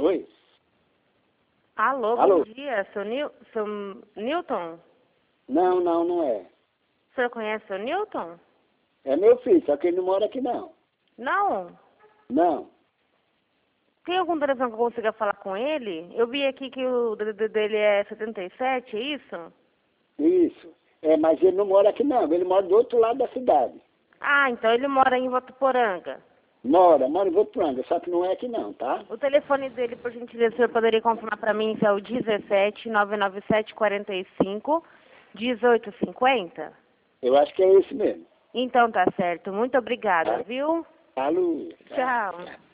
Oi? Alô, Alô? bom dia. Seu Newton? Não, não é. O senhor conhece o Newton? É meu filho, só que ele não mora aqui não. Não. Não. Tem algum telefone que eu consiga falar com ele? Eu vi aqui que o DDD dele é 77, é isso? Isso. É, mas ele não mora aqui não, ele mora do outro lado da cidade. Ah, então ele mora em Votuporanga. Mora em Votuporanga, só que não é aqui não, tá? O telefone dele, por gentileza, o senhor poderia confirmar para mim se é o 17 997 45 1850? Eu acho que é esse mesmo. Então tá certo. Muito obrigada, Tá? viu? Alô? Tchau.